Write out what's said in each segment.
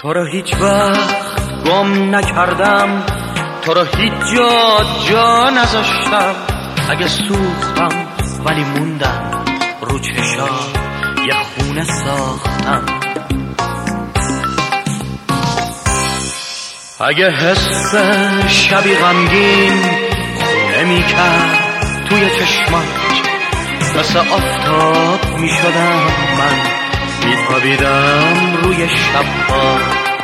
تو رو هیچ وقت گم نکردم، تو رو هیچ جا نذاشتم. اگه سوختم ولی موندم، رو چشا یه خونه ساختم. اگه حس شبی غمگین خونه میکرد توی چشمات، مثل آفتاب میشدم من، میتابیدم روی شبها.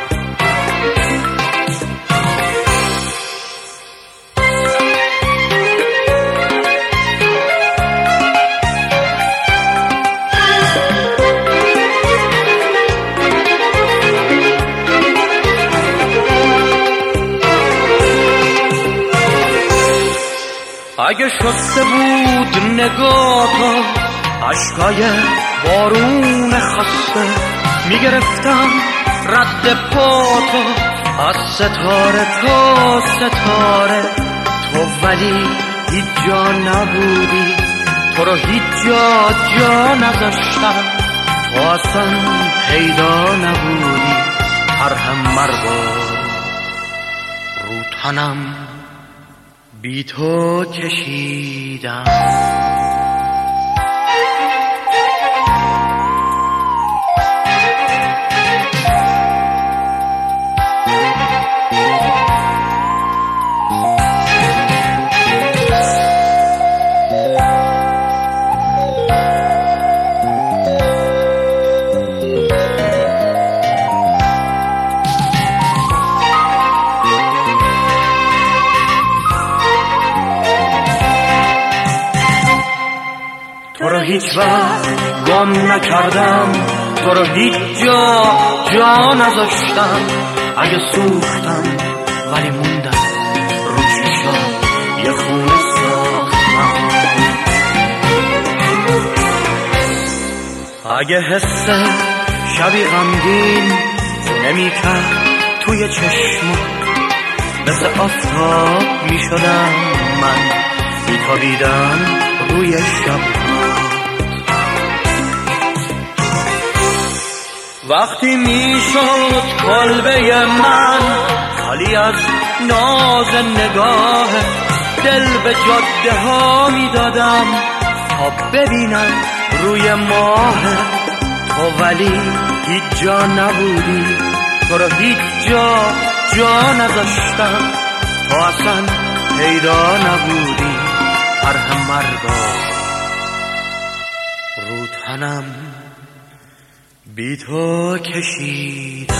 اگه شسته بود نگاه تو عشقای بارون خسته، میگرفتم رد پا تو از ستاره تا ستاره. تو ولی هیچ جا نبودی، تو رو هیچ جا نذاشتم. تو اصلا پیدا نبودی، هر هم مرگا رو تنم بی تو کشیدم. تو رو هیچ وقت گم نکردم، تو رو هیچ جا نذاشتم. اگه سوختم ولی موندم، رو چشا یه خونه ساختم. اگه حس شبی غمگین نمیکرد توی چشمات، مثل آفتاب میشدم من، میتابیدم روی شب. وقتی میشد کلبه من خالی از ناز نگاه، دل به جاده ها میدادم تا ببینم روی ماه. تو ولی هیچ جا نبودی، تو رو هیچ جا نذاشتم. تو اصلا پیدا نبودی، هر هم مرگا رو تنم بی تو کشیدم.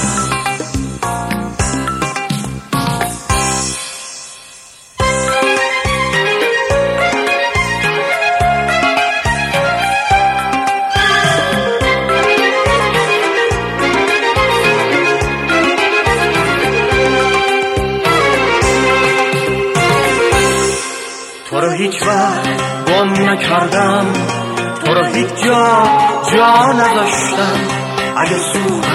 تو رو هیچ وقت گم نکردم، تو رو هیچ جا نذاشتم. اگه سوختم